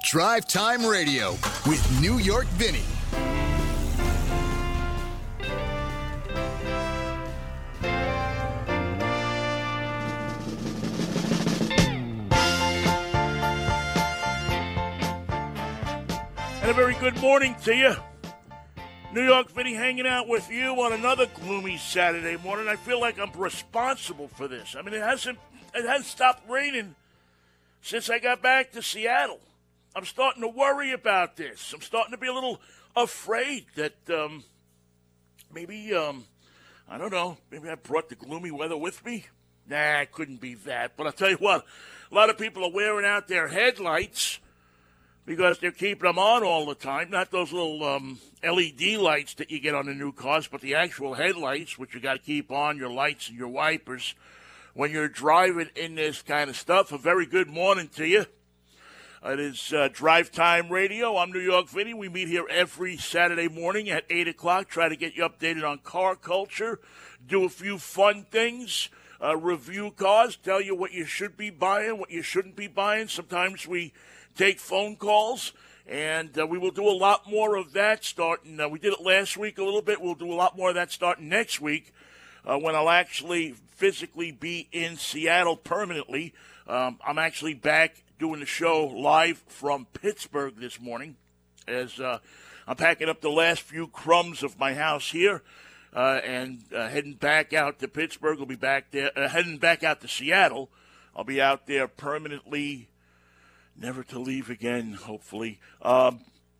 Drive Time Radio with New York Vinny. And a very good morning to you. New York Vinny hanging out with you on another gloomy Saturday morning. I feel like I'm responsible for this. I mean, it hasn't stopped raining since I got back to Seattle. I'm starting to worry about this. I'm starting to be a little afraid that maybe, I don't know, maybe I brought the gloomy weather with me. Nah, it couldn't be that. But I'll tell you what, a lot of people are wearing out their headlights because they're keeping them on all the time. Not those little LED lights that you get on the new cars, but the actual headlights, which you got to keep on, your lights and your wipers when you're driving in this kind of stuff. A very good morning to you. It is Drive Time Radio. I'm New York Vinny. We meet here every Saturday morning at 8 o'clock, try to get you updated on car culture, do a few fun things, review cars, tell you what you should be buying, what you shouldn't be buying. Sometimes we take phone calls, and we will do a lot more of that starting. We did it last week a little bit. We'll do a lot more of that starting next week when I'll actually physically be in Seattle permanently. I'm actually back doing the show live from Pittsburgh this morning as I'm packing up the last few crumbs of my house here and heading back out to Pittsburgh. I'll be back there, heading back out to Seattle. I'll be out there permanently, never to leave again, hopefully. On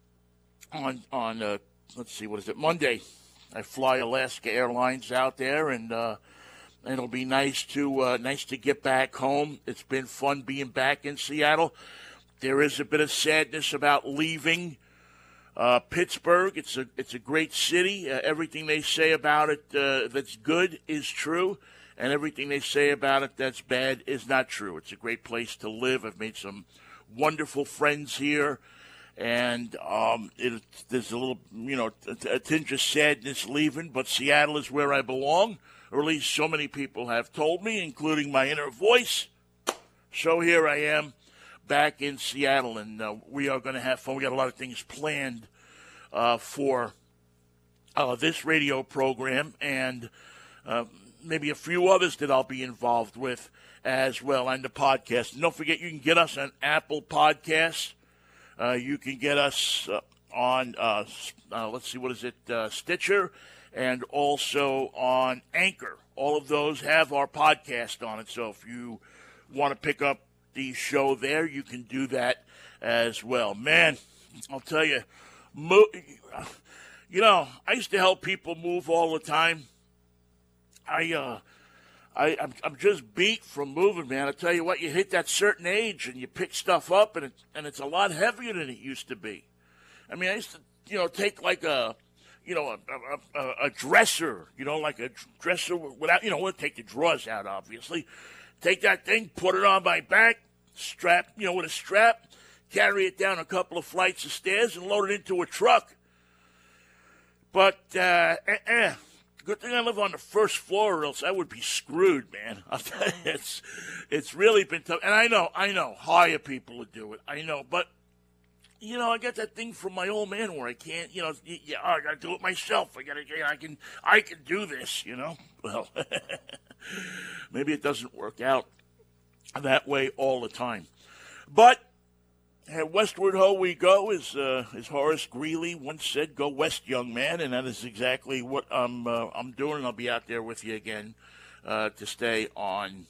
let's see, what is it, Monday. I fly Alaska Airlines out there, and it'll be nice to get back home. It's been fun being back in Seattle. There is a bit of sadness about leaving Pittsburgh. It's a great city. Everything they say about it that's good is true, and everything they say about it that's bad is not true. It's a great place to live. I've made some wonderful friends here, and there's a little, a tinge of sadness leaving, but Seattle is where I belong, or at least so many people have told me, including my inner voice. So here I am back in Seattle, and we are going to have fun. We got a lot of things planned for this radio program, and maybe a few others that I'll be involved with as well, and the podcast. And don't forget, you can get us on Apple Podcasts. You can get us on, Stitcher, and also on Anchor. All of those have our podcast on it. So if you want to pick up the show there, you can do that as well. Man, I'll tell you, I used to help people move all the time. I'm just beat from moving, man. I tell you what, you hit that certain age and you pick stuff up, and it's a lot heavier than it used to be. I mean, I used to, take like a dresser, like a dresser without, we'll take the drawers out, obviously. Take that thing, put it on my back, strap, with a strap, carry it down a couple of flights of stairs and load it into a truck. But, good thing I live on the first floor, or else I would be screwed, man. I'll tell you, it's really been tough. And I know, hire people to do it. I know, but, I got that thing from my old man where I can't, I got to do it myself. I can do this, Well, maybe it doesn't work out that way all the time. But westward ho we go, as Horace Greeley once said, "Go west, young man," and that is exactly what I'm doing. And I'll be out there with you again to stay on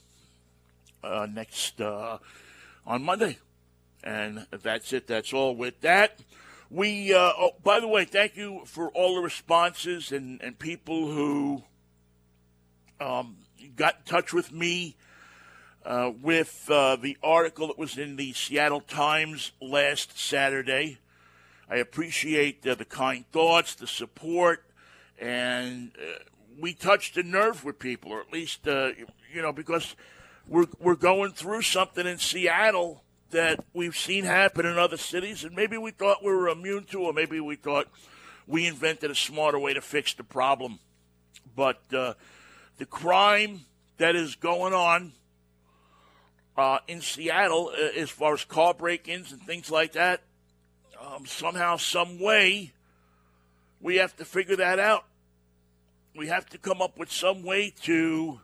on Monday, and that's it. That's all with that. We by the way, thank you for all the responses and people who got in touch with me. With the article that was in the Seattle Times last Saturday. I appreciate the kind thoughts, the support, and we touched a nerve with people, or at least, because we're going through something in Seattle that we've seen happen in other cities, and maybe we thought we were immune to, or maybe we thought we invented a smarter way to fix the problem. But the crime that is going on in Seattle as far as car break-ins and things like that. Somehow, some way, we have to figure that out. We have to come up with some way to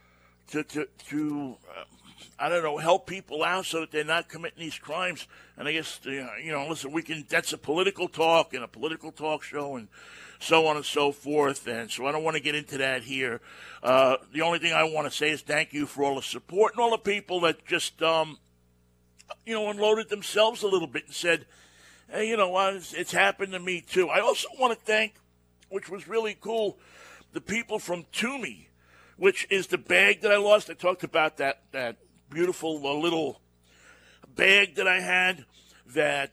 I don't know, help people out so that they're not committing these crimes. And I guess, listen, that's a political talk and a political talk show and so on and so forth. And so I don't want to get into that here. The only thing I want to say is thank you for all the support and all the people that just, unloaded themselves a little bit and said, hey, you know what, it's happened to me too. I also want to thank, which was really cool, the people from Toomey, which is the bag that I lost. I talked about that beautiful little bag that I had that,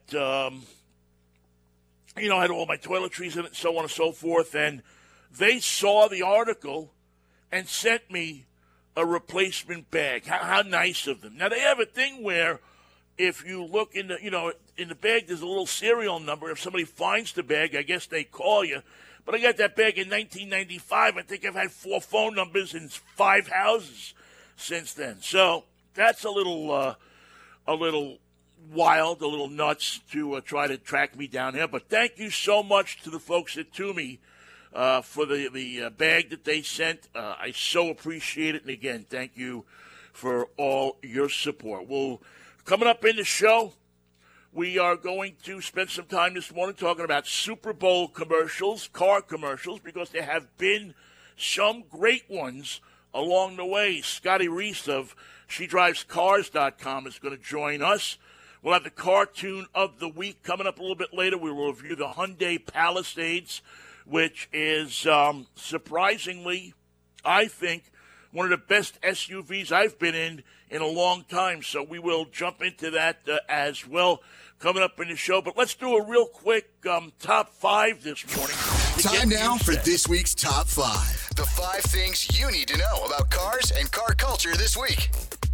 had all my toiletries in it, so on and so forth. And they saw the article and sent me a replacement bag. How nice of them. Now, they have a thing where if you look in the bag, there's a little serial number. If somebody finds the bag, I guess they call you. But I got that bag in 1995. I think I've had 4 phone numbers in 5 houses since then. So that's a little wild, a little nuts to try to track me down here. But thank you so much to the folks at Toomey for the bag that they sent. I so appreciate it. And again, thank you for all your support. Coming up in the show, we are going to spend some time this morning talking about Super Bowl commercials, car commercials, because there have been some great ones along the way. Scotty Reese of SheDrivesCars.com is going to join us. We'll have the cartoon of the week coming up a little bit later. We will review the Hyundai Palisades, which is surprisingly, I think, one of the best SUVs I've been in a long time. So we will jump into that as well coming up in the show. But let's do a real quick top 5 this morning. Time now for this week's top 5. The 5 things you need to know about cars and car culture this week.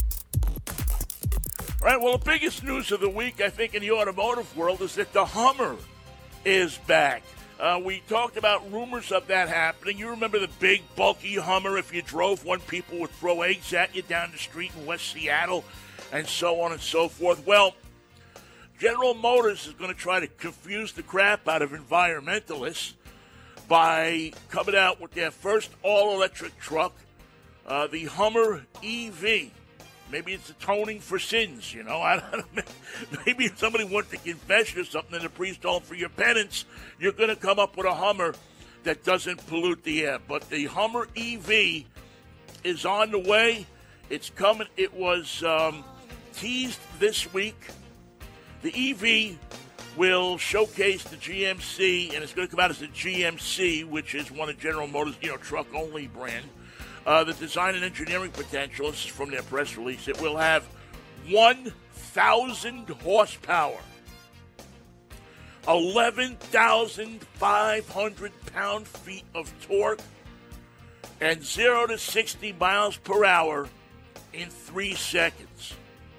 All right, well, the biggest news of the week, I think, in the automotive world is that the Hummer is back. We talked about rumors of that happening. You remember the big, bulky Hummer. If you drove one, people would throw eggs at you down the street in West Seattle and so on and so forth. Well, General Motors is going to try to confuse the crap out of environmentalists by coming out with their first all-electric truck, the Hummer EV. Maybe it's atoning for sins, I don't know. Maybe if somebody wants to confess you something and the priest told for your penance, you're going to come up with a Hummer that doesn't pollute the air. But the Hummer EV is on the way. It's coming. It was teased this week. The EV will showcase the GMC, and it's going to come out as the GMC, which is one of General Motors' truck-only brand. The design and engineering potential, this is from their press release, it will have 1,000 horsepower, 11,500 pound-feet of torque, and 0 to 60 miles per hour in 3 seconds.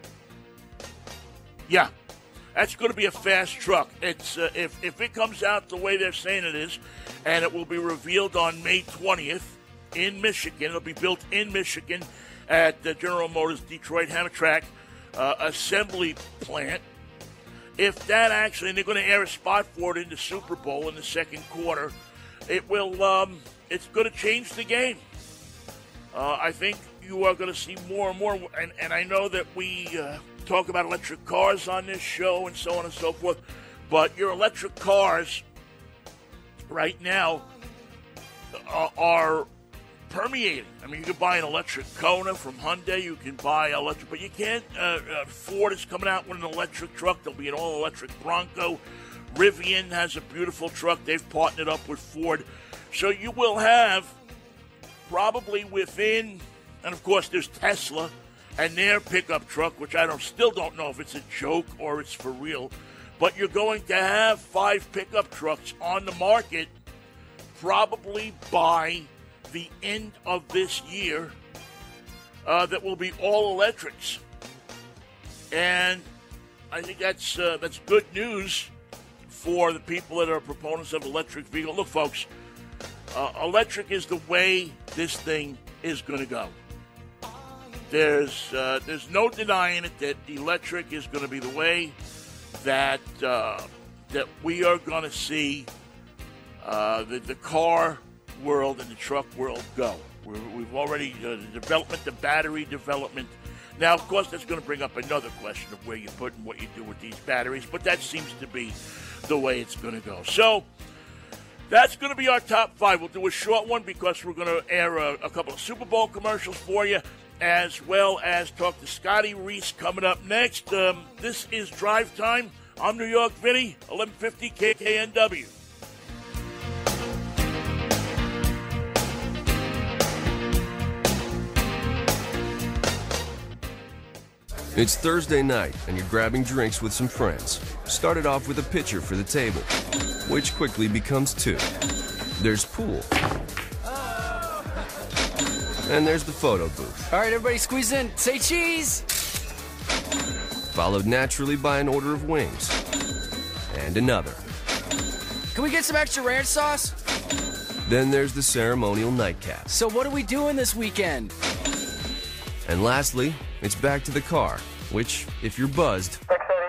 Yeah, that's going to be a fast truck. It's if it comes out the way they're saying it is, and it will be revealed on May 20th, in Michigan. It'll be built in Michigan at the General Motors Detroit Hamtramck assembly plant. If that actually, and they're going to air a spot for it in the Super Bowl in the second quarter, it will. It's going to change the game. I think you are going to see more and more. And I know that we talk about electric cars on this show and so on and so forth, but your electric cars right now are permeating. I mean, you can buy an electric Kona from Hyundai. You can buy electric, but you can't. Ford is coming out with an electric truck. There'll be an all-electric Bronco. Rivian has a beautiful truck. They've partnered up with Ford. So you will have probably within, and of course there's Tesla and their pickup truck, which I still don't know if it's a joke or it's for real. But you're going to have 5 pickup trucks on the market probably by the end of this year that will be all electrics, and I think that's good news for the people that are proponents of electric vehicles. Look, folks, electric is the way this thing is going to go. There's no denying it that electric is going to be the way that we are going to see the car world and the truck world go. We've already the battery development. Now, of course, that's going to bring up another question of where you put and what you do with these batteries, but that seems to be the way it's going to go. So that's going to be our top 5. We'll do a short one because we're going to air a couple of Super Bowl commercials for you, as well as talk to Scotty Reese coming up next. This is Drive Time. I'm New York Vinny, 1150 KKNW. It's Thursday night, and you're grabbing drinks with some friends. Started off with a pitcher for the table, which quickly becomes 2. There's pool. And there's the photo booth. All right, everybody squeeze in. Say cheese! Followed naturally by an order of wings. And another. Can we get some extra ranch sauce? Then there's the ceremonial nightcap. So what are we doing this weekend? And lastly, it's back to the car, which, if you're buzzed,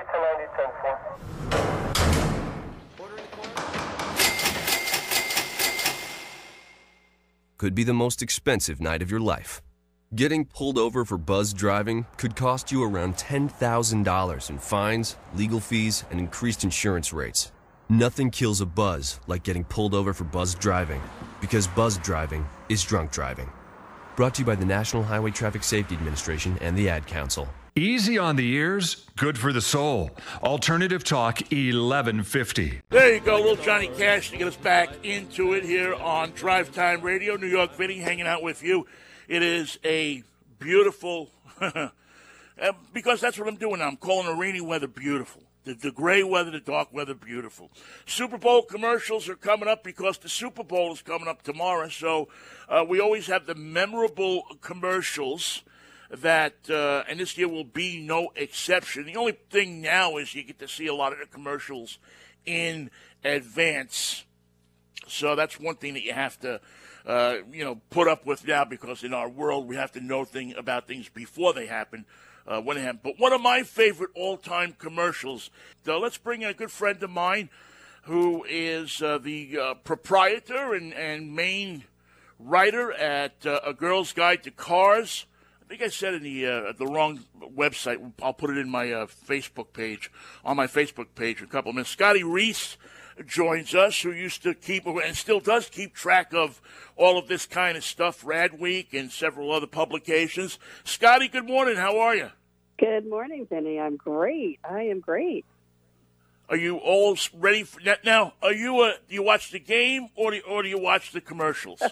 could be the most expensive night of your life. Getting pulled over for buzz driving could cost you around $10,000 in fines, legal fees, and increased insurance rates. Nothing kills a buzz like getting pulled over for buzz driving, because buzz driving is drunk driving. Brought to you by the National Highway Traffic Safety Administration and the Ad Council. Easy on the ears, good for the soul. Alternative Talk 1150. There you go, little Johnny Cash to get us back into it here on Drive Time Radio. New York Vinny hanging out with you. It is a beautiful, because that's what I'm doing now. I'm calling the rainy weather beautiful. The gray weather, the dark weather, beautiful. Super Bowl commercials are coming up because the Super Bowl is coming up tomorrow. So we always have the memorable commercials that, and this year will be no exception. The only thing now is you get to see a lot of the commercials in advance. So that's one thing that you have to, put up with now, because in our world we have to know about things before they happen. When it happened. But one of my favorite all-time commercials, let's bring in a good friend of mine who is the proprietor and main writer at A Girl's Guide to Cars. I think I said in the wrong website. I'll put it in my Facebook page, on my Facebook page in a couple of minutes. Scotty Reese joins us, who used to keep, and still does keep track of all of this kind of stuff, Rad Week and several other publications. Scotty, good morning. How are you? Good morning, Vinny. I'm great. I am great. Are you all ready for that now? Do you watch the game or do you watch the commercials?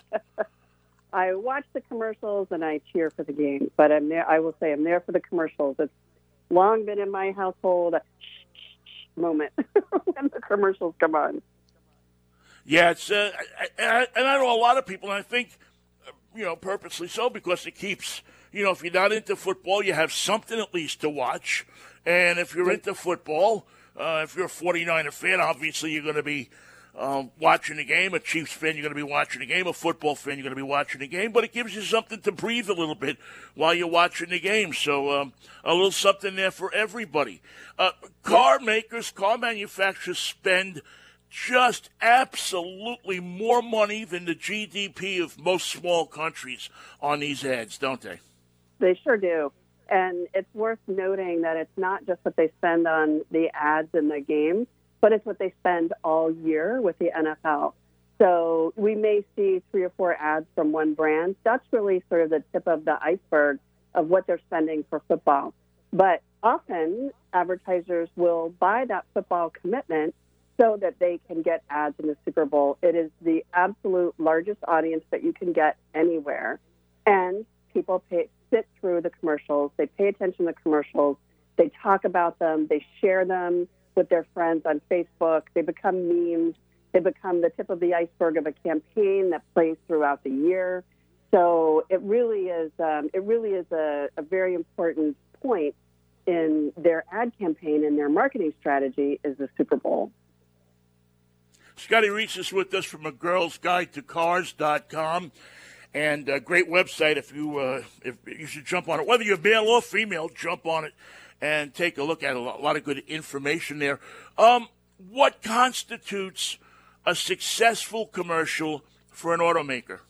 I watch the commercials and I cheer for the game, but I'm there. I will say I'm there for the commercials. It's long been in my household a moment when the commercials come on. Yeah, it's and I know a lot of people, and I think purposely so, because it keeps. If you're not into football, you have something at least to watch. And if you're into football, if you're a 49er fan, obviously you're going to be watching the game. A Chiefs fan, you're going to be watching the game. A football fan, you're going to be watching the game. But it gives you something to breathe a little bit while you're watching the game. So a little something there for everybody. Car makers, car manufacturers spend just absolutely more money than the GDP of most small countries on these ads, don't they? They sure do. And it's worth noting that it's not just what they spend on the ads in the games, but it's what they spend all year with the NFL. So we may see 3 or 4 ads from one brand. That's really sort of the tip of the iceberg of what they're spending for football. But often advertisers will buy that football commitment so that they can get ads in the Super Bowl. It is the absolute largest audience that you can get anywhere. And people sit through the commercials. They pay attention to the commercials. They talk about them. They share them with their friends on Facebook. They become memes. They become the tip of the iceberg of a campaign that plays throughout the year. So it really is a very important point in their ad campaign and their marketing strategy is the Super Bowl. Scotty Reese is with us from A Girl's Guide to Cars.com. and a great website. If you should jump on it, whether you're male or female, jump on it and take a look at it. A lot of good information there. What constitutes a successful commercial for an automaker?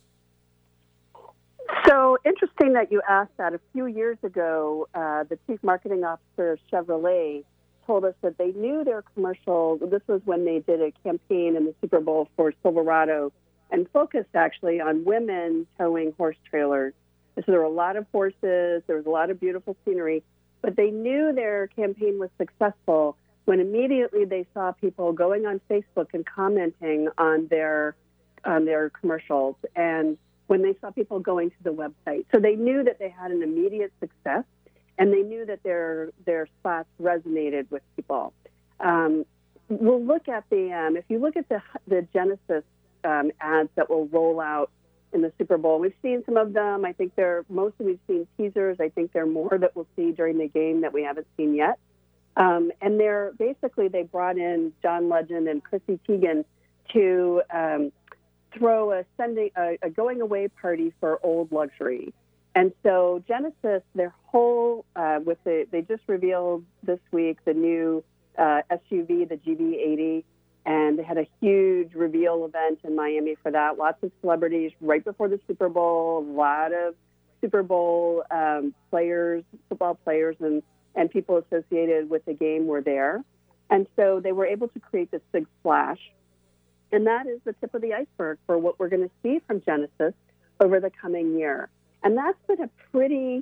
So interesting that you asked that. A few years ago, the chief marketing officer of Chevrolet told us that they knew their commercial. This was when they did a campaign in the Super Bowl for Silverado and focused actually on women towing horse trailers. So there were a lot of horses, there was a lot of beautiful scenery, but they knew their campaign was successful when immediately they saw people going on Facebook and commenting on their commercials, and when they saw people going to the website. So they knew that they had an immediate success, and they knew that their spots resonated with people. We'll look at if you look at the Genesis ads that will roll out in the Super Bowl, we've seen some of them. I think mostly we've seen teasers. I think there are more that we'll see during the game that we haven't seen yet. And they brought in John Legend and Chrissy Teigen to throw a going away party for Old Luxury. And so Genesis, their whole they just revealed this week the new SUV, the GV80, and they had a huge reveal event in Miami for that. Lots of celebrities right before the Super Bowl. A lot of Super Bowl players, football players, and people associated with the game were there. And so they were able to create this big splash. And that is the tip of the iceberg for what we're going to see from Genesis over the coming year. And that's been a pretty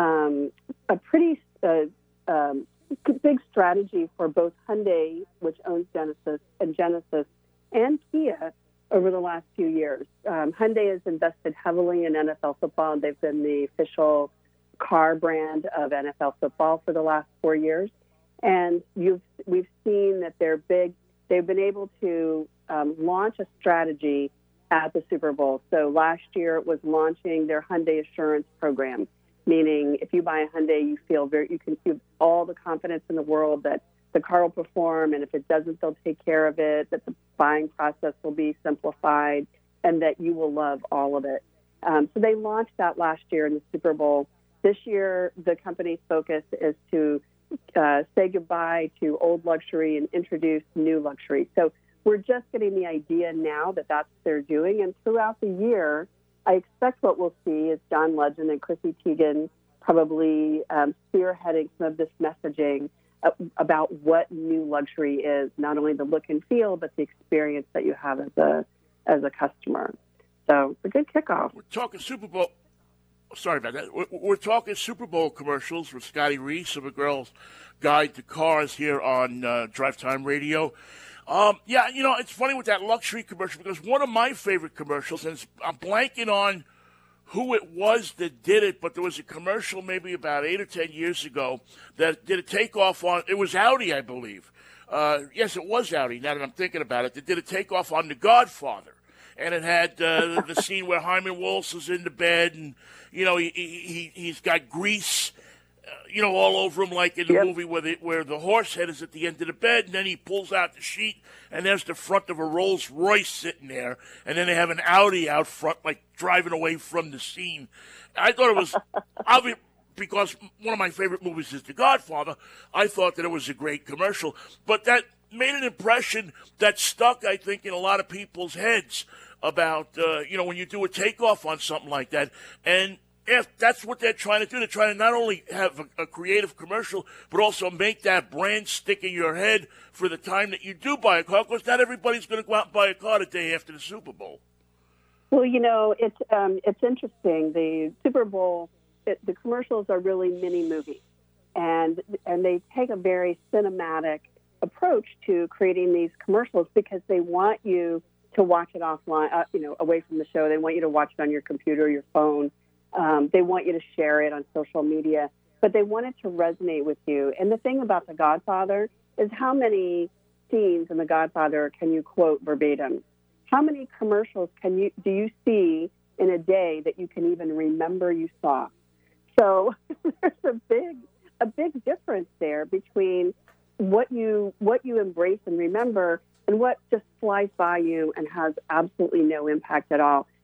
big strategy for both Hyundai, which owns Genesis, and Kia over the last few years. Hyundai has invested heavily in NFL football, and they've been the official car brand of NFL football for the last 4 years. And we've seen that they've been able to launch a strategy at the Super Bowl. So last year it was launching their Hyundai Assurance program, meaning if you buy a Hyundai, you can feel all the confidence in the world that the car will perform, and if it doesn't, they'll take care of it, that the buying process will be simplified, and that you will love all of it. So they launched that last year in the Super Bowl. This year, the company's focus is to say goodbye to Old Luxury and introduce new luxury. So we're just getting the idea now that that's what they're doing. And throughout the year, I expect what we'll see is John Legend and Chrissy Teigen probably spearheading some of this messaging about what new luxury is, not only the look and feel, but the experience that you have as a customer. So it's a good kickoff. We're talking Super Bowl. Sorry about that. We're talking Super Bowl commercials with Scotty Reese of A Girl's Guide to Cars here on Drive Time Radio. It's funny with that luxury commercial because one of my favorite commercials, and I'm blanking on who it was that did it, but there was a commercial maybe about 8 or 10 years ago that did a takeoff on, it was Audi, I believe. Yes, it was Audi, now that I'm thinking about it. They did a takeoff on The Godfather. And it had the scene where Hyman Walsh is in the bed, and he's got grease, all over him, like in the movie where the horse head is at the end of the bed, and then he pulls out the sheet, and there's the front of a Rolls Royce sitting there, and then they have an Audi out front, like driving away from the scene. I thought it was obvious. Because one of my favorite movies is The Godfather, I thought that it was a great commercial. But that made an impression that stuck, I think, in a lot of people's heads about, when you do a takeoff on something like that. And if that's what they're trying to do, they're trying to not only have a creative commercial, but also make that brand stick in your head for the time that you do buy a car, because not everybody's going to go out and buy a car the day after the Super Bowl. Well, it's interesting. The Super Bowl, the commercials are really mini movies, and they take a very cinematic approach to creating these commercials because they want you to watch it offline, away from the show. They want you to watch it on your computer or your phone. They want you to share it on social media, but they want it to resonate with you. And the thing about The Godfather is how many scenes in The Godfather can you quote verbatim? How many commercials do you see in a day that you can even remember you saw? So there's a big difference there between what you embrace and remember and what just flies by you and has absolutely no impact at all.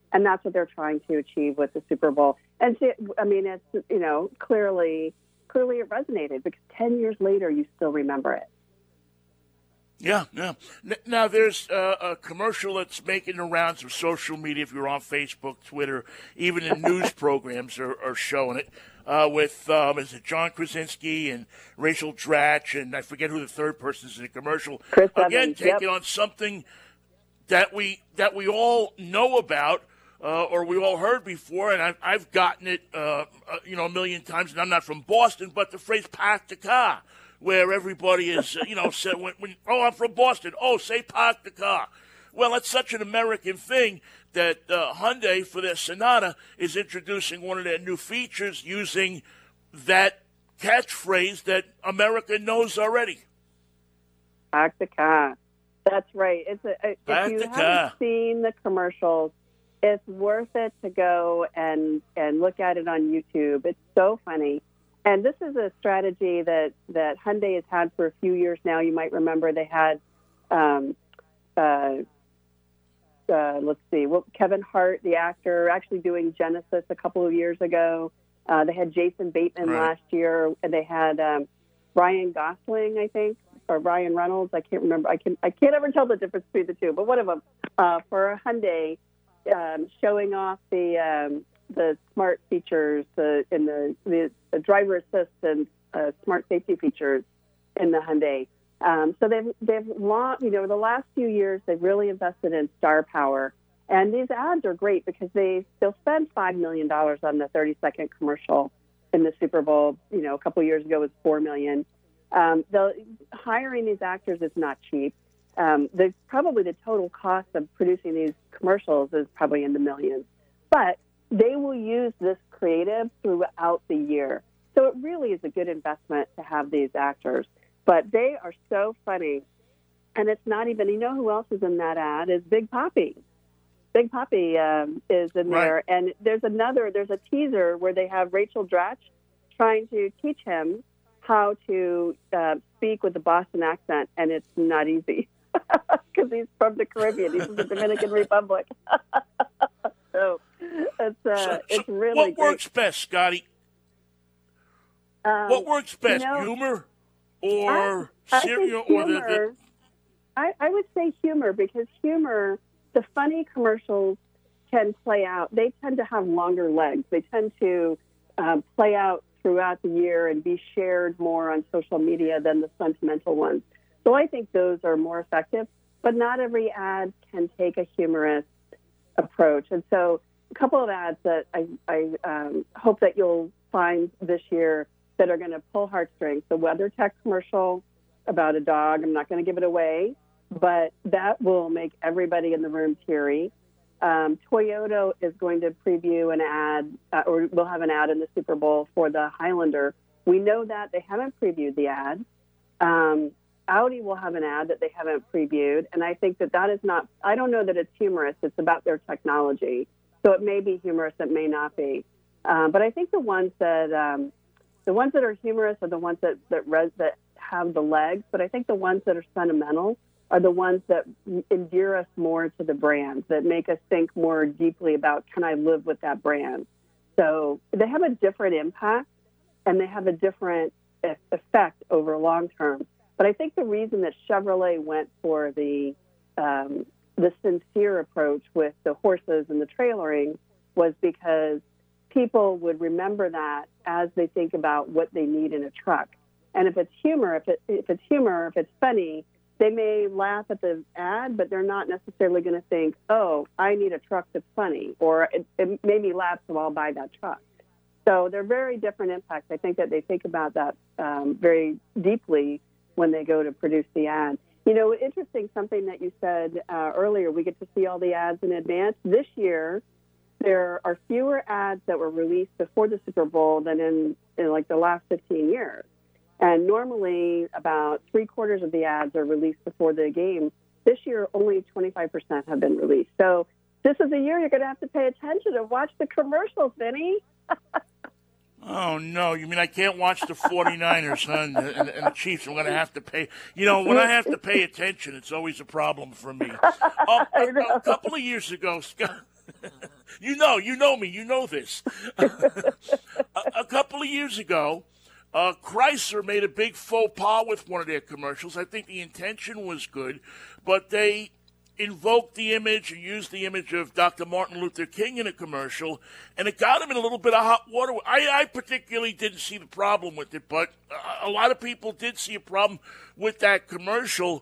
And that's what they're trying to achieve with the Super Bowl. And I mean, it's, you know, clearly it resonated because 10 years later, you still remember it. Yeah. Now, there's a commercial that's making the rounds of social media. If you're on Facebook, Twitter, even in news programs are showing it with, is it John Krasinski and Rachel Dratch, and I forget who the third person is in the commercial. Chris Again, Evans, taking on something that we all know about or we all heard before, and I've gotten it, a million times, and I'm not from Boston, but the phrase "park the car," where everybody is, said, I'm from Boston. Oh, say park the car. Well, it's such an American thing that Hyundai, for their Sonata, is introducing one of their new features using that catchphrase that America knows already. Park the car. That's right. If you haven't seen the commercials, it's worth it to go and look at it on YouTube. It's so funny. And this is a strategy that Hyundai has had for a few years now. You might remember they had, Kevin Hart, the actor, actually doing Genesis a couple of years ago. They had Jason Bateman last year, and they had Ryan Gosling, I think, or Ryan Reynolds. I can't remember. I can't ever tell the difference between the two. But one of them for Hyundai, showing off the smart features in the driver assist and smart safety features in the Hyundai. So they've the last few years they've really invested in star power, and these ads are great because they'll spend $5 million on the 30-second commercial in the Super Bowl. A couple of years ago it was $4 million. Hiring these actors is not cheap. Probably the total cost of producing these commercials is probably in the millions, but they will use this creative throughout the year. So it really is a good investment to have these actors. But they are so funny. And it's not even, who else is in that ad is Big Papi. Big Papi is in there. And there's a teaser where they have Rachel Dratch trying to teach him how to speak with a Boston accent. And it's not easy because he's from the Caribbean. He's from the Dominican Republic. So it's really what great. works best, Scotty? What works best, humor or serial? I would say humor, because humor, the funny commercials can play out. They tend to have longer legs. They tend to play out throughout the year and be shared more on social media than the sentimental ones. So I think those are more effective, but not every ad can take a humorous approach. And so a couple of ads that I hope that you'll find this year that are going to pull heartstrings. The WeatherTech commercial about a dog. I'm not going to give it away, but that will make everybody in the room teary. Toyota is going to preview an ad, or will have an ad in the Super Bowl for the Highlander. We know that. They haven't previewed the ad. Audi will have an ad that they haven't previewed, and I think that is not, I don't know that it's humorous. It's about their technology. So it may be humorous, it may not be. But I think the ones that are humorous are the ones that have the legs, but I think the ones that are sentimental are the ones that endear us more to the brand, that make us think more deeply about, can I live with that brand? So they have a different impact, and they have a different effect over long term. But I think the reason that Chevrolet went for the sincere approach with the horses and the trailering was because people would remember that as they think about what they need in a truck. And if it's humor, if it's funny, they may laugh at the ad, but they're not necessarily going to think, oh, I need a truck that's funny, or it made me laugh, so I'll buy that truck. So they're very different impacts. I think that they think about that very deeply when they go to produce the ad. Interesting, something that you said earlier, we get to see all the ads in advance. This year, there are fewer ads that were released before the Super Bowl than in like the last 15 years. And normally about 3/4 of the ads are released before the game. This year, only 25% have been released. So this is a year you're going to have to pay attention and watch the commercials, Vinny. Oh, no. You mean I can't watch the 49ers, huh, and the Chiefs? I'm going to have to pay. When I have to pay attention, it's always a problem for me. A couple of years ago, Scott, You know me. You know this. A couple of years ago, Chrysler made a big faux pas with one of their commercials. I think the intention was good, but they invoked the image and used the image of Dr. Martin Luther King in a commercial, and it got him in a little bit of hot water. I particularly didn't see the problem with it, but a lot of people did see a problem with that commercial.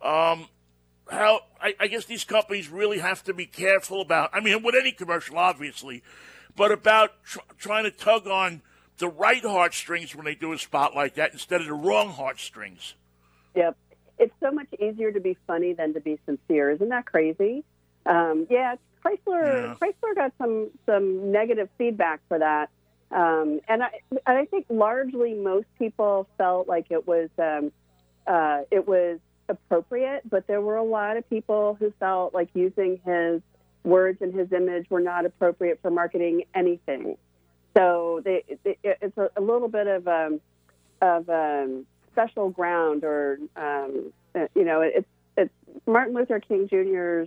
I guess these companies really have to be careful about, with any commercial, obviously, but about trying to tug on the right heartstrings when they do a spot like that instead of the wrong heartstrings. Yep. It's so much easier to be funny than to be sincere. Isn't that crazy? Chrysler got some negative feedback for that. And I think largely most people felt like it was appropriate, but there were a lot of people who felt like using his words and his image were not appropriate for marketing anything. So it's a little bit of special ground, or it's Martin Luther King Jr.'s.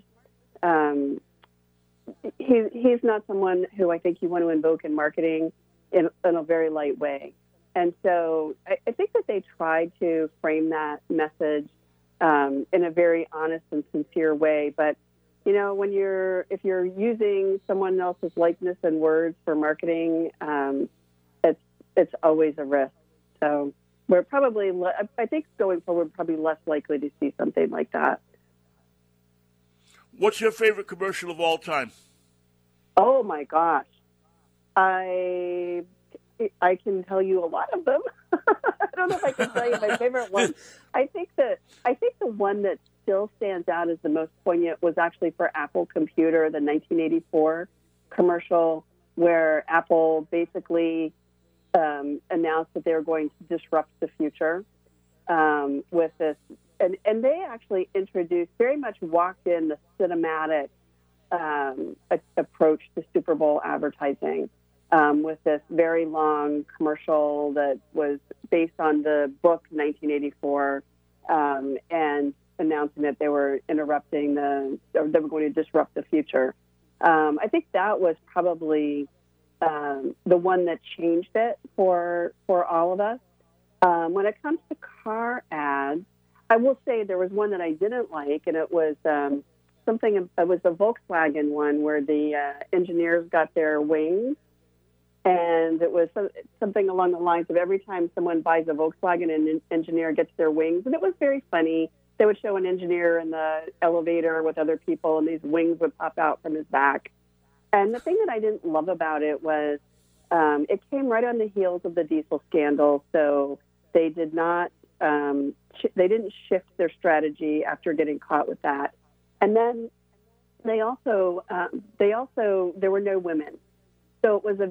He's not someone who I think you want to invoke in marketing in a very light way. And so I think that they tried to frame that message in a very honest and sincere way. But if you're using someone else's likeness and words for marketing, it's always a risk. So we're probably, I think going forward, probably less likely to see something like that. What's your favorite commercial of all time? Oh my gosh, I can tell you a lot of them. I don't know if I can tell you my favorite one. I think the one that still stands out as the most poignant was actually for Apple Computer, the 1984 commercial where Apple basically announced that they were going to disrupt the future with this. And they actually introduced, very much walked in the cinematic approach to Super Bowl advertising with this very long commercial that was based on the book 1984 and announcing that they were they were going to disrupt the future. I think that was probably the one that changed it for all of us. When it comes to car ads, I will say there was one that I didn't like, and it was it was the Volkswagen one where the engineers got their wings. And it was something along the lines of every time someone buys a Volkswagen, an engineer gets their wings. And it was very funny. They would show an engineer in the elevator with other people, and these wings would pop out from his back. And the thing that I didn't love about it was it came right on the heels of the diesel scandal. So they did not, they didn't shift their strategy after getting caught with that. And then there were no women. So it was a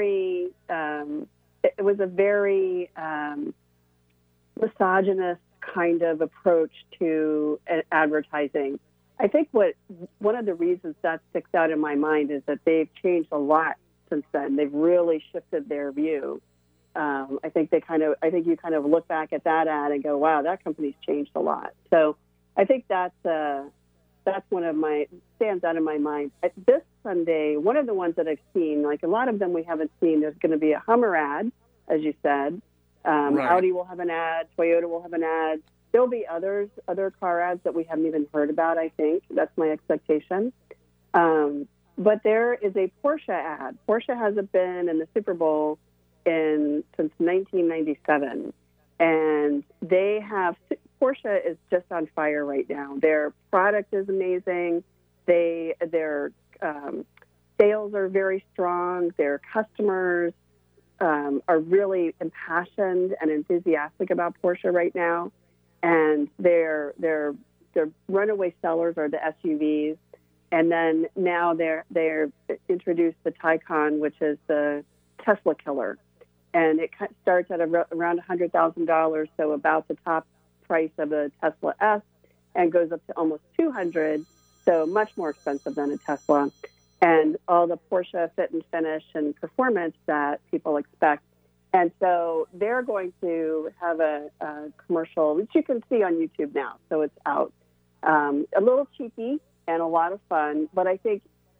very misogynist kind of approach to advertising. I think one of the reasons that sticks out in my mind is that they've changed a lot since then. They've really shifted their view. I think you kind of look back at that ad and go, wow, that company's changed a lot. So I think that's one of my stands out in my mind. This Sunday, one of the ones that I've seen, like a lot of them we haven't seen, there's going to be a Hummer ad, as you said. Right. Audi will have an ad. Toyota will have an ad. There'll be other car ads that we haven't even heard about, I think. That's my expectation. But there is a Porsche ad. Porsche hasn't been in the Super Bowl since 1997. And Porsche is just on fire right now. Their product is amazing. Their sales are very strong. Their customers are really impassioned and enthusiastic about Porsche right now. And their runaway sellers are the SUVs. And then now they're introduced the Taycan, which is the Tesla killer. And it starts at around $100,000, so about the top price of a Tesla S, and goes up to almost $200,000, so much more expensive than a Tesla. And all the Porsche fit and finish and performance that people expect. And so they're going to have a commercial, which you can see on YouTube now, so it's out. A little cheeky and a lot of fun, but I think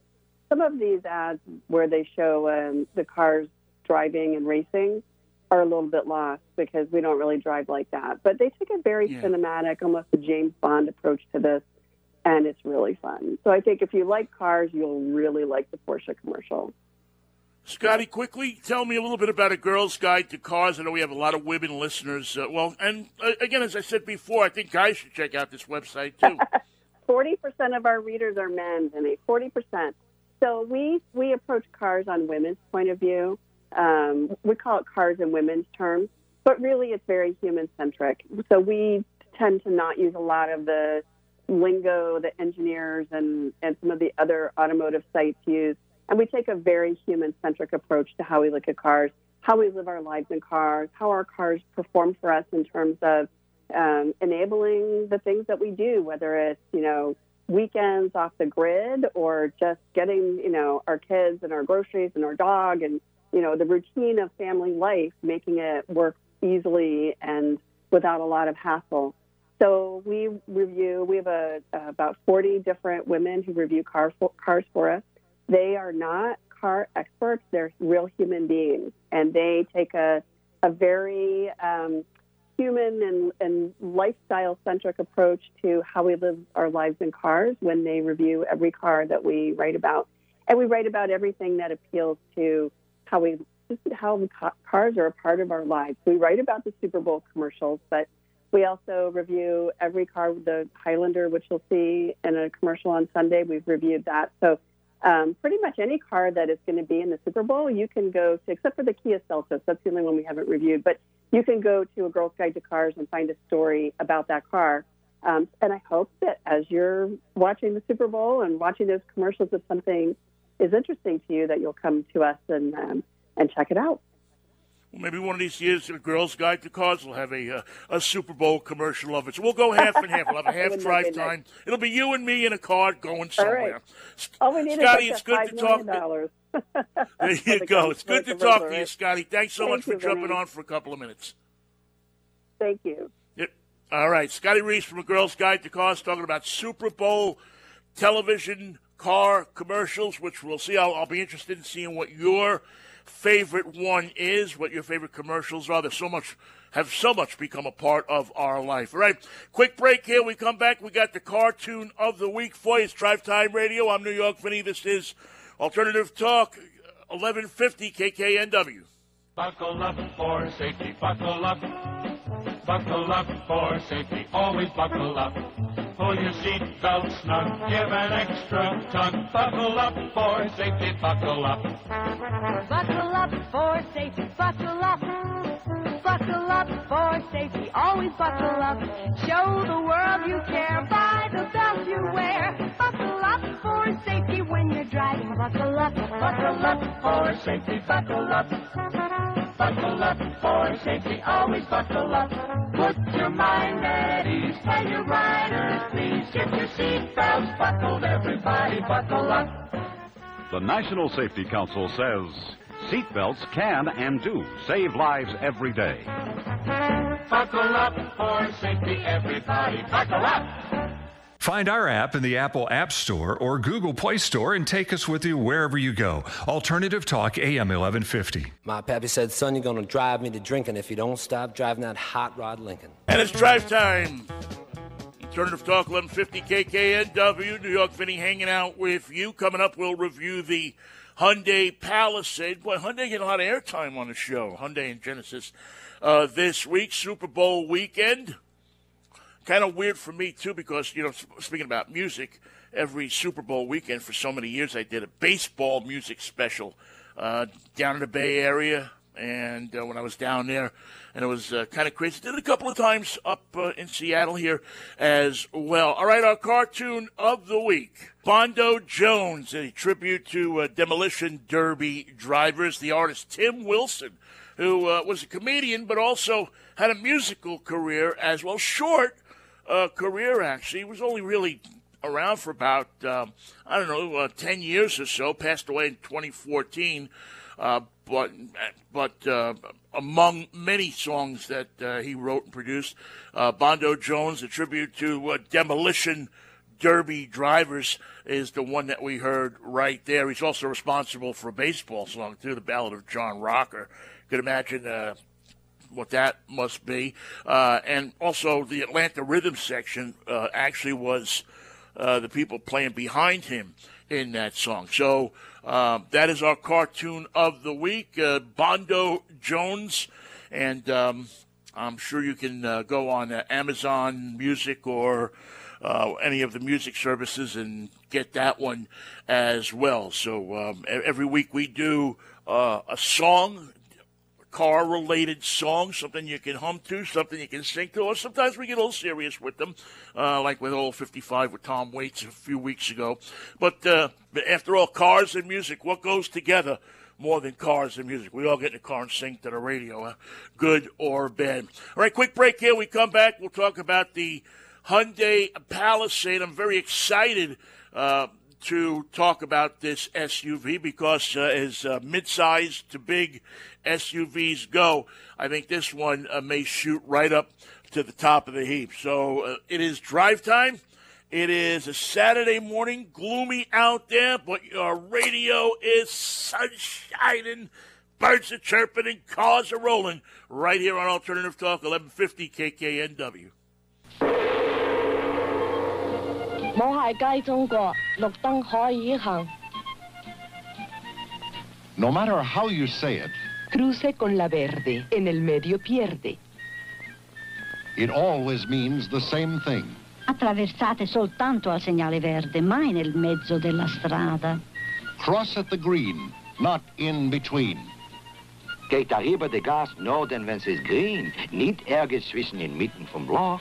some of these ads where they show the cars driving and racing are a little bit lost because we don't really drive like that. But they take a very cinematic, almost a James Bond approach to this, and it's really fun. So I think if you like cars, you'll really like the Porsche commercial. Scotty, quickly tell me a little bit about A Girl's Guide to Cars. I know we have a lot of women listeners. Again, as I said before, I think guys should check out this website, too. 40% of our readers are men, Vinny, 40%. So we approach cars on women's point of view. We call it cars in women's terms, but really it's very human-centric. So we tend to not use a lot of the lingo that engineers and some of the other automotive sites use. And we take a very human-centric approach to how we look at cars, how we live our lives in cars, how our cars perform for us in terms of enabling the things that we do, whether it's, weekends off the grid or just getting, our kids and our groceries and our dog and, the routine of family life, making it work easily and without a lot of hassle. So we have about 40 different women who review cars for us. They are not car experts. They're real human beings, and they take a very human and lifestyle-centric approach to how we live our lives in cars when they review every car that we write about. And we write about everything that appeals to how cars are a part of our lives. We write about the Super Bowl commercials, but we also review every car, the Highlander, which you'll see in a commercial on Sunday. We've reviewed that. So pretty much any car that is going to be in the Super Bowl, you can go to, except for the Kia Seltos. That's the only one we haven't reviewed. But you can go to A Girl's Guide to Cars and find a story about that car. And I hope that as you're watching the Super Bowl and watching those commercials, if something is interesting to you, that you'll come to us and check it out. Well, maybe one of these years, A Girl's Guide to Cars will have a Super Bowl commercial of it. So we'll go half and half. We'll have a half drive time. It'll be you and me in a car going somewhere. All right. All we need Scotty, is it's good to talk. There you go. It's good to talk to you, Scotty. Thanks so much for jumping on for a couple of minutes. Thank you. Yep. All right. Scotty Reese from A Girl's Guide to Cars talking about Super Bowl television car commercials, which we'll see. I'll be interested in seeing what your favorite one is, what your favorite commercials are. Have so much become a part of our life. All right, quick break here. We come back. We got the cartoon of the week for you. It's Drive Time Radio. I'm New York Vinny. This is Alternative Talk, 1150 KKNW. Buckle up for safety. Buckle up. Buckle up for safety. Always buckle up. Pull your seatbelt snug. Give an extra tug. Buckle up for safety. Buckle up. Buckle up for safety. Buckle up. Buckle up for safety. Always buckle up. Show the world you care by the belt you wear. Buckle up for safety when you're driving. Buckle up. Buckle up for safety. Buckle up. Buckle up for safety. Always buckle up. Put your mind at ease. Tell your riders, please. Get your seatbelts buckled. Everybody buckle up. The National Safety Council says seatbelts can and do save lives every day. Buckle up for safety. Everybody buckle up. Find our app in the Apple App Store or Google Play Store and take us with you wherever you go. Alternative Talk, AM 1150. My pappy said, son, you're going to drive me to drinking if you don't stop driving that hot rod Lincoln. And it's drive time. Alternative Talk, 1150 KKNW. New York Vinny hanging out with you. Coming up, we'll review the Hyundai Palisade. Boy, Hyundai getting a lot of airtime on the show. Hyundai and Genesis this week, Super Bowl weekend. Kind of weird for me, too, because, speaking about music, every Super Bowl weekend for so many years I did a baseball music special down in the Bay Area. And when I was down there, and it was kind of crazy. Did it a couple of times up in Seattle here as well. All right, our cartoon of the week. Bondo Jones, a tribute to Demolition Derby drivers. The artist Tim Wilson, who was a comedian but also had a musical career as well. Short career, actually. He was only really around for about, 10 years or so. Passed away in 2014. But among many songs that he wrote and produced, Bondo Jones, a tribute to Demolition Derby Drivers is the one that we heard right there. He's also responsible for a baseball song, too, the Ballad of John Rocker. You could imagine what that must be. And also the Atlanta Rhythm section actually was the people playing behind him in that song. So that is our cartoon of the week, Bondo Jones. And I'm sure you can go on Amazon Music or any of the music services and get that one as well. So every week we do a song, car-related song, something you can hum to, something you can sing to, or sometimes we get a little serious with them, like with Old 55 with Tom Waits a few weeks ago. But after all, cars and music, what goes together more than cars and music? We all get in the car and sing to the radio, good or bad. All right, quick break here. We come back, we'll talk about the Hyundai Palisade. I'm very excited to talk about this SUV because as mid-size to big SUVs go, I think this one may shoot right up to the top of the heap. So it is drive time. It is a Saturday morning, gloomy out there, but your radio is sun-shining, birds are chirping, and cars are rolling right here on Alternative Talk, 1150 KKNW. 我係街中國，綠燈可以行。 No matter how you say it, Cruce con la verde, en el medio pierde. it always means the same thing. Attraversate soltanto al segnale verde, mai nel mezzo della strada. Cross at the green, not in between. Geht darüber de Gas nur denn wenn es ist green, nicht Ärger zwischen den Mitten vom Block.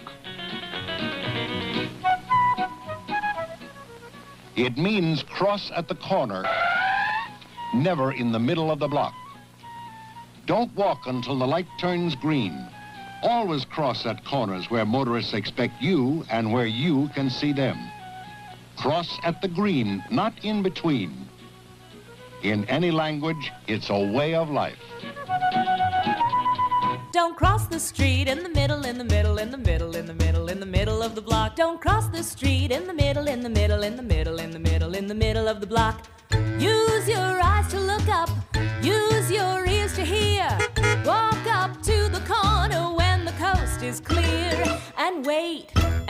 It means cross at the corner, never in the middle of the block. Don't walk until the light turns green. Always cross at corners where motorists expect you and where you can see them. Cross at the green, not in between. In any language, it's a way of life. Don't cross the street in the middle, in the middle, in the middle, in the middle, in the middle of the block. Don't cross the street in the middle, in the middle, in the middle, in the middle, in the middle of the block. Use your eyes to look up, use your ears to hear. Walk up to the corner when the coast is clear. And wait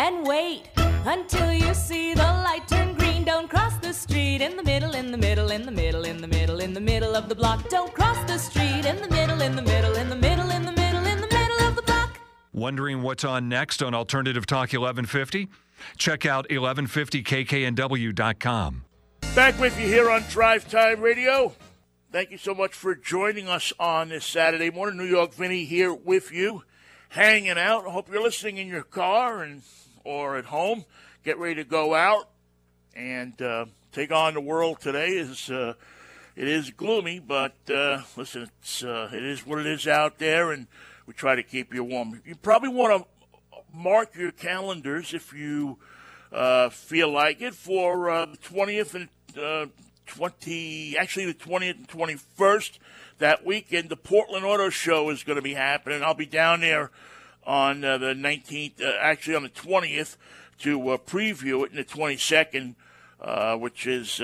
until you see the light turn green. Don't cross the street in the middle, in the middle, in the middle, in the middle, in the middle of the block. Don't cross the street in the middle, in the middle, in the middle, in the middle, in the middle of the block. Wondering what's on next on Alternative Talk 1150? Check out 1150kknw.com. Back with you here on Drive Time Radio. Thank you so much for joining us on this Saturday morning. New York Vinny here with you, hanging out. I hope you're listening in your car or at home. Get ready to go out and take on the world today. It is gloomy, but listen, it is what it is out there, and we try to keep you warm. You probably want to mark your calendars if you feel like it for the 20th and the 20th and 21st that weekend. The Portland Auto Show is going to be happening. I'll be down there on the 19th, actually on the 20th, to preview it, in the 22nd, which is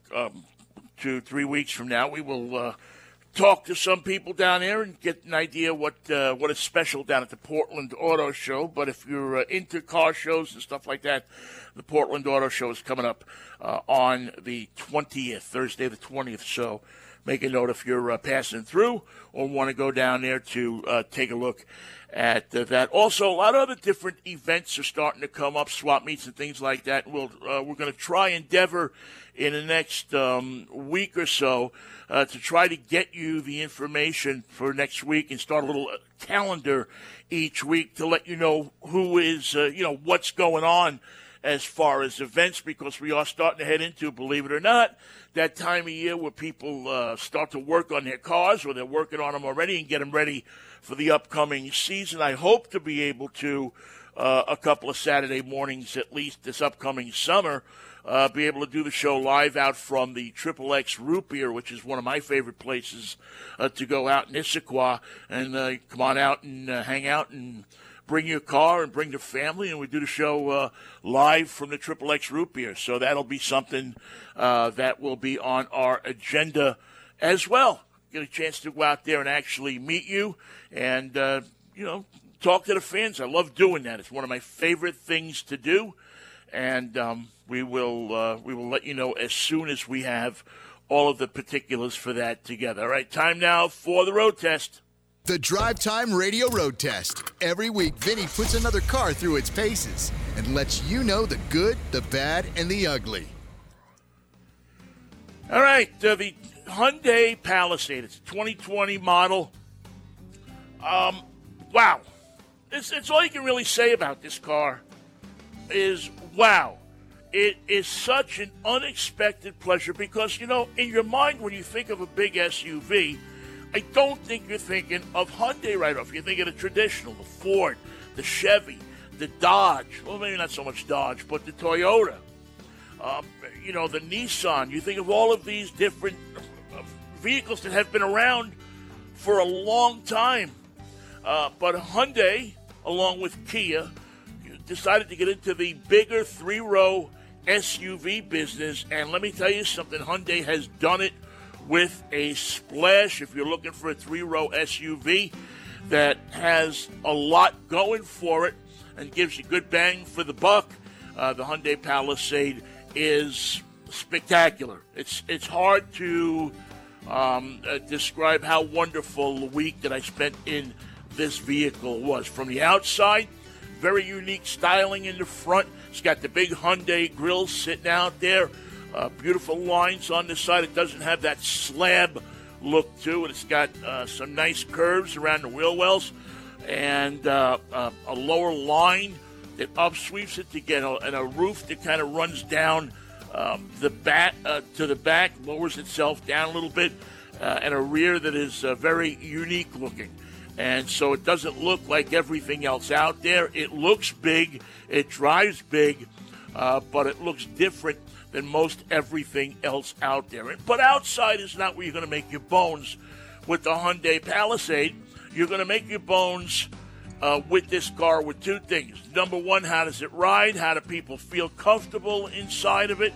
2-3 weeks from now. We will talk to some people down there and get an idea what is special down at the Portland Auto Show. But if you're into car shows and stuff like that, the Portland Auto Show is coming up on the 20th, Thursday the 20th. So make a note if you're passing through or want to go down there to take a look at that. Also, a lot of other different events are starting to come up, swap meets and things like that. We're going to try endeavor in the next week or so to try to get you the information for next week and start a little calendar each week to let you know who is, what's going on as far as events, because we are starting to head into, believe it or not, that time of year where people start to work on their cars, or they're working on them already and get them ready for the upcoming season. I hope to be able to, a couple of Saturday mornings at least this upcoming summer, be able to do the show live out from the Triple X Root Beer, which is one of my favorite places to go out in Issaquah, and come on out and hang out and bring your car and bring the family, and we do the show live from the Triple X Root Beer. So that'll be something that will be on our agenda as well. Get a chance to go out there and actually meet you and, talk to the fans. I love doing that. It's one of my favorite things to do. And we will let you know as soon as we have all of the particulars for that together. All right, time now for the road test. The Drive Time Radio Road Test. Every week, Vinny puts another car through its paces and lets you know the good, the bad, and the ugly. All right, the Hyundai Palisade. It's a 2020 model. Wow. It's all you can really say about this car is wow. It is such an unexpected pleasure because, in your mind when you think of a big SUV, I don't think you're thinking of Hyundai right off. You're thinking of the traditional, the Ford, the Chevy, the Dodge. Well, maybe not so much Dodge, but the Toyota. The Nissan. You think of all of these different vehicles that have been around for a long time. But Hyundai, along with Kia, decided to get into the bigger three-row SUV business. And let me tell you something, Hyundai has done it with a splash. If you're looking for a three-row SUV that has a lot going for it and gives you good bang for the buck, the Hyundai Palisade is spectacular. It's hard to describe how wonderful the week that I spent in this vehicle was. From the outside, very unique styling in the front. It's got the big Hyundai grille sitting out there. Beautiful lines on the side. It doesn't have that slab look to it. It's got some nice curves around the wheel wells and a lower line that upsweeps it to get a roof that kind of runs down the back to the back, lowers itself down a little bit, and a rear that is very unique looking. And so it doesn't look like everything else out there. It looks big, it drives big, but it looks different than most everything else out there. But outside is not where you're going to make your bones with the Hyundai Palisade. You're going to make your bones with this car with two things. Number one, how does it ride? How do people feel comfortable inside of it?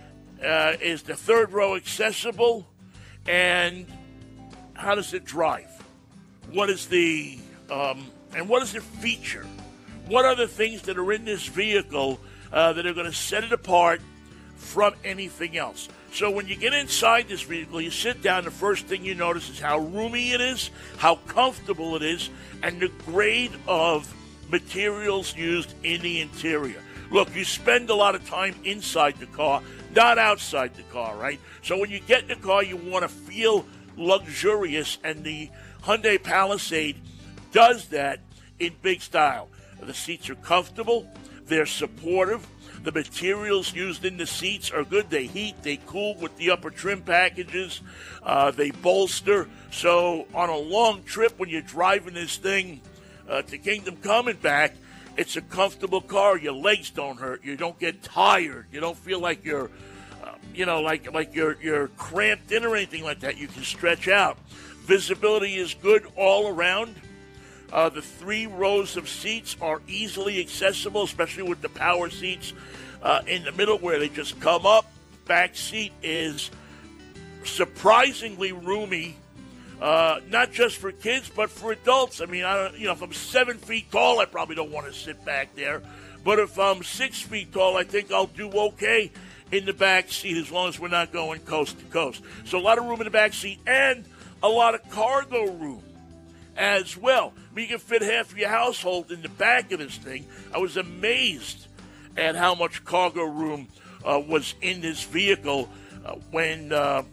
Is the third row accessible? And how does it drive? What is the and what does it feature? What are the things that are in this vehicle that are going to set it apart from anything else? So when you get inside this vehicle, you sit down, the first thing you notice is how roomy it is, how comfortable it is, and the grade of materials used in the interior. Look, you spend a lot of time inside the car, not outside the car, right? So when you get in the car, you want to feel luxurious, and the Hyundai Palisade does that in big style. The seats are comfortable. They're supportive. The materials used in the seats are good. They heat, they cool with the upper trim packages. They bolster. So on a long trip when you're driving this thing to Kingdom Come and back, it's a comfortable car. Your legs don't hurt. You don't get tired. You don't feel like you're, like you're cramped in or anything like that. You can stretch out. Visibility is good all around. The three rows of seats are easily accessible, especially with the power seats in the middle where they just come up. Back seat is surprisingly roomy, not just for kids, but for adults. I mean, if I'm 7 feet tall, I probably don't want to sit back there. But if I'm 6 feet tall, I think I'll do okay in the back seat as long as we're not going coast to coast. So a lot of room in the back seat and a lot of cargo room as well. I mean, you can fit half of your household in the back of this thing. I was amazed at how much cargo room was in this vehicle when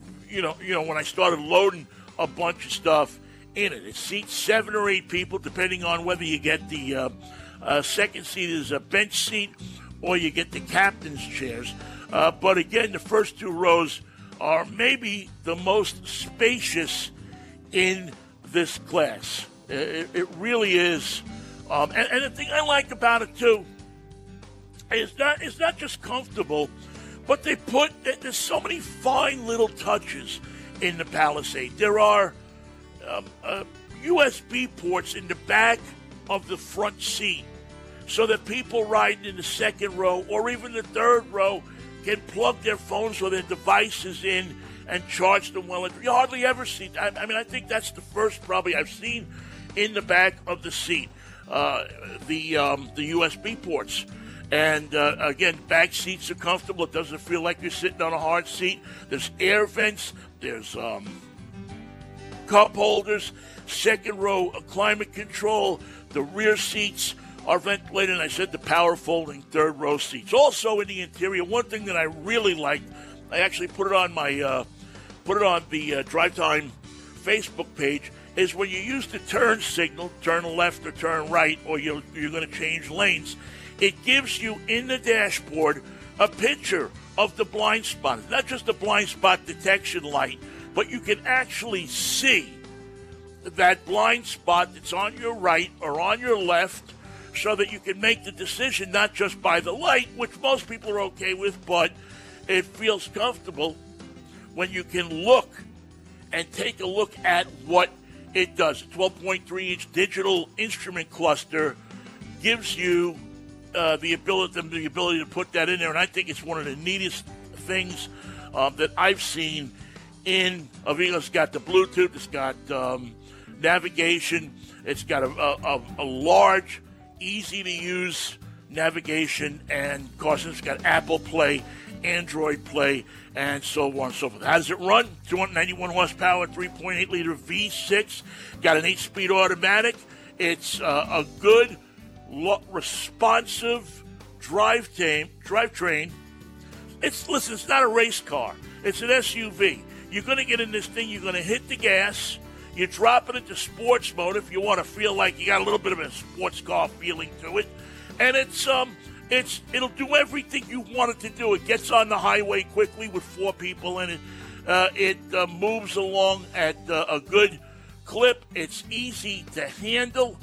I started loading a bunch of stuff in it. It seats 7 or 8 people, depending on whether you get the second seat as a bench seat or you get the captain's chairs. But again, the first 2 rows are maybe the most spacious in this class. It really is. And the thing I like about it, too, is it's not just comfortable, but there's so many fine little touches in the Palisade. There are USB ports in the back of the front seat so that people riding in the second row or even the third row can plug their phones or their devices in and charge them well. You hardly ever see. I mean, I think that's the first probably I've seen in the back of the seat, the USB ports. And again, back seats are comfortable. It doesn't feel like you're sitting on a hard seat. There's air vents. There's cup holders. Second row climate control. The rear seats are ventilated. And I said the power folding third row seats. Also in the interior, one thing that I really liked, I actually put it on my the Drive Time Facebook page, is when you use the turn signal, turn left or turn right, or you're going to change lanes, it gives you in the dashboard a picture of the blind spot. It's not just a blind spot detection light, but you can actually see that blind spot that's on your right or on your left so that you can make the decision not just by the light, which most people are okay with, but it feels comfortable when you can look and take a look at what it does. A 12.3-inch digital instrument cluster gives you the ability to put that in there, and I think it's one of the neatest things that I've seen in a vehicle. It's got the Bluetooth, it's got navigation, it's got a large, easy-to-use navigation, and of course it's got Apple Play, Android Play, and so on and so forth. How does it run? 291 horsepower, 3.8-liter V6, got an 8-speed automatic. It's a good, responsive drivetrain. It's not a race car. It's an SUV. You're going to get in this thing. You're going to hit the gas. You drop it into sports mode if you want to feel like you got a little bit of a sports car feeling to it, and it'll do everything you want it to do. It gets on the highway quickly with 4 people in it. It moves along at a good clip. It's easy to handle.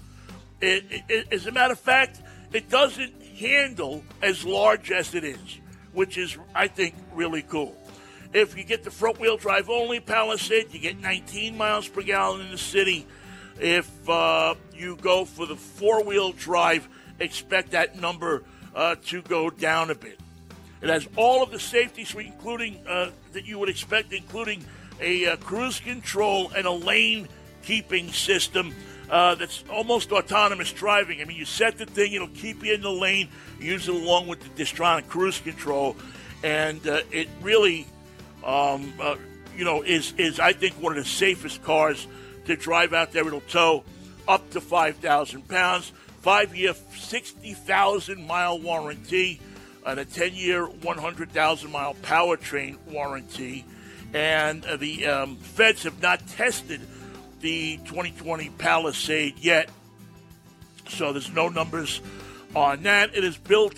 As a matter of fact, it doesn't handle as large as it is, which is, I think, really cool. If you get the front-wheel drive only Palisade, you get 19 miles per gallon in the city. If you go for the four-wheel drive, expect that number to go down a bit. It has all of the safety suite, including that you would expect, including a cruise control and a lane-keeping system that's almost autonomous driving. I mean, you set the thing, it'll keep you in the lane, use it along with the Distronic cruise control, and it really, is I think one of the safest cars to drive out there. It'll tow up to 5,000 pounds, 5-year, 60,000-mile warranty, and a 10-year, 100,000-mile powertrain warranty. And the feds have not tested the 2020 Palisade yet, so there's no numbers on that. It is built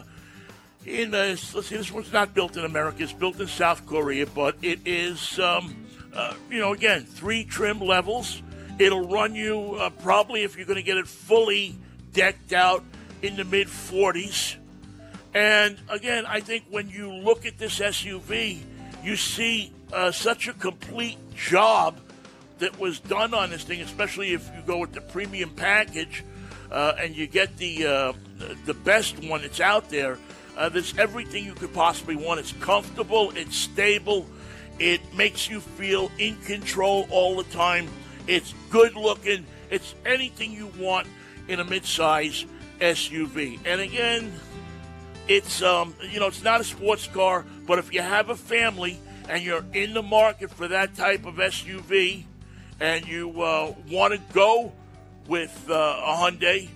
this one's not built in America. It's built in South Korea, but it is, again, 3 trim levels. It'll run you probably, if you're going to get it fully decked out, in the mid-40s. And, again, I think when you look at this SUV, you see such a complete job that was done on this thing, especially if you go with the premium package and you get the best one that's out there. There's everything you could possibly want. It's comfortable. It's stable. It makes you feel in control all the time. It's good looking. It's anything you want in a midsize SUV. And again, it's it's not a sports car, but if you have a family and you're in the market for that type of SUV, and you want to go with a Hyundai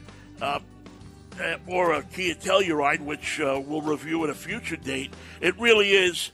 or a Kia Telluride, which we'll review at a future date, it really is,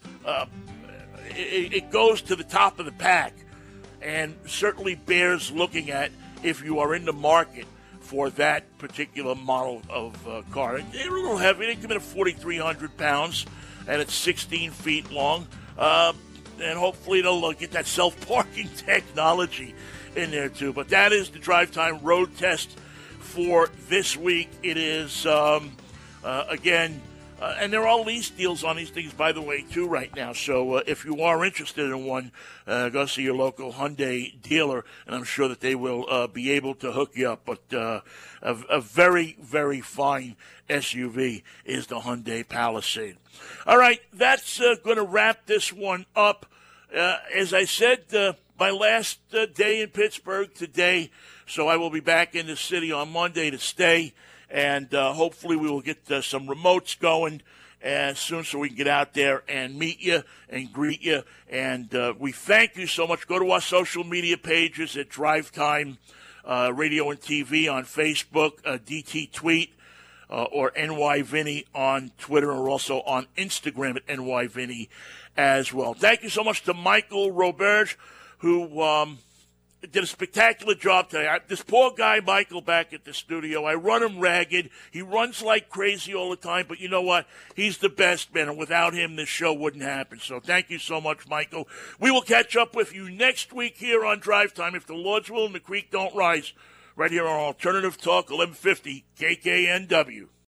it goes to the top of the pack and certainly bears looking at if you are in the market for that particular model of car. They're a little heavy. They come in at 4,300 pounds, and it's 16 feet long. And hopefully they'll get that self-parking technology in there too. But that is the Drive Time road test for this week. It is, again, And there are lease deals on these things, by the way, too, right now. So if you are interested in one, go see your local Hyundai dealer, and I'm sure that they will be able to hook you up. But a very, very fine SUV is the Hyundai Palisade. All right, that's going to wrap this one up. As I said, my last day in Pittsburgh today, so I will be back in the city on Monday to stay. And hopefully we will get some remotes going soon so we can get out there and meet you and greet you. And we thank you so much. Go to our social media pages at Drive Time Radio and TV on Facebook, DT Tweet, or NY Vinny on Twitter, or also on Instagram at NY Vinny as well. Thank you so much to Michael Roberge, who did a spectacular job today. This poor guy, Michael, back at the studio, I run him ragged. He runs like crazy all the time, but you know what? He's the best, man, and without him, this show wouldn't happen. So thank you so much, Michael. We will catch up with you next week here on Drive Time, if the Lord's will and the creek don't rise, right here on Alternative Talk, 1150 KKNW.